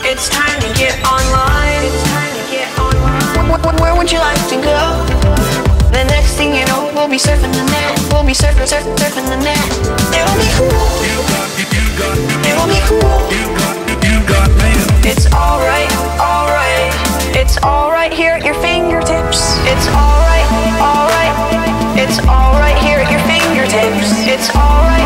It's time to get online. It's time to get online. Where would you like to go? The next thing you know, we'll be surfing the net. We'll be surfing the net. It'll be cool. It'll be cool. It's alright, alright. It's alright here at your fingertips. It's alright, alright. It's alright here at your fingertips. It's alright.